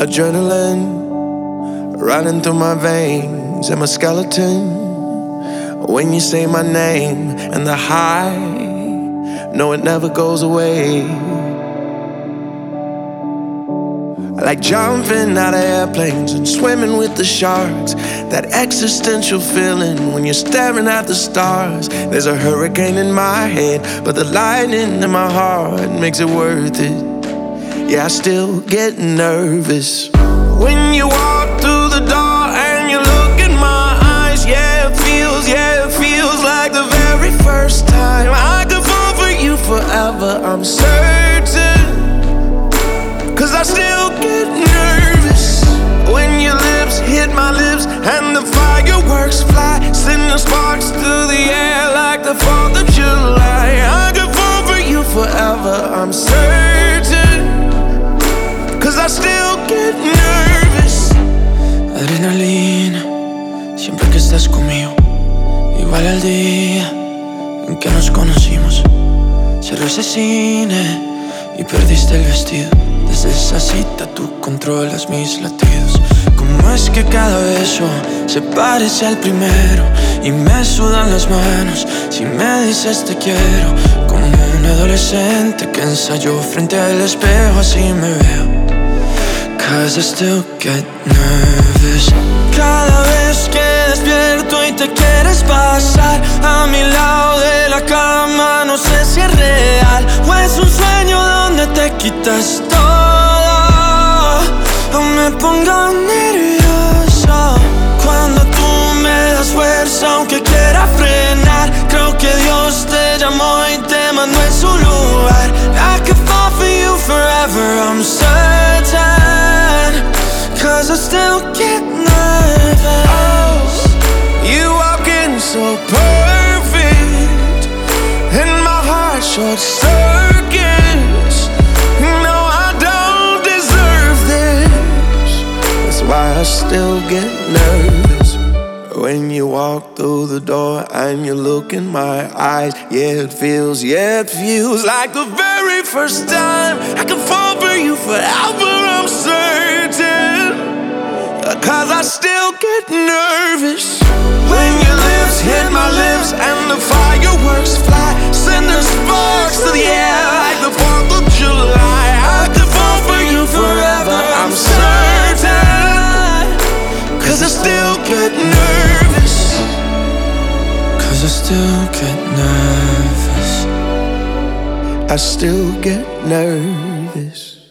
Adrenaline running through my veins and my skeleton. When you say my name and the high, no, it never goes away. I like jumping out of airplanes and swimming with the sharks. That existential feeling when you're staring at the stars. There's a hurricane in my head, but the lightning in my heart makes it worth it. Yeah, I still get nervous when you walk through the door and you look in my eyes. Yeah, it feels like the very first time. I could fall for you forever, I'm certain. 'Cause I still get nervous when your lips hit my lips and the fireworks fly, sending sparks through the air like the 4th of July. I could fall for you forever, I'm certain. 'Cause I still get nervous. Adrenalina, siempre que estás conmigo. Igual el día en que nos conocimos. Cerró ese cine y perdiste el vestido. Desde esa cita tú controlas mis latidos. ¿Cómo es que cada beso se parece al primero? Y me sudan las manos si me dices te quiero. Como un adolescente que ensayó frente al espejo, así me veo. 'Cause I still get nervous. Cada vez que despierto y te quieres pasar a mi lado de la cama, no sé si es real o es un sueño donde te quitas todo. O me pongo nervioso cuando tú me das fuerza, aunque quiera frenar. Creo que Dios te llamó y te mandó en su lugar. I could fall for you forever, I'm certain. 'Cause I still get nervous. You walk in so perfect and my heart short circuits. No, I don't deserve this. That's why I still get nervous when you walk through the door and you look in my eyes. Yeah, it feels like the very first time. I can fall for you forever, I'm certain. 'Cause I still get nervous when your lips hit my lips and the fireworks fly, sending sparks to the air like the 4th of July. I could fall for you forever, I'm certain. 'Cause I still get nervous. 'Cause I still get nervous. I still get nervous.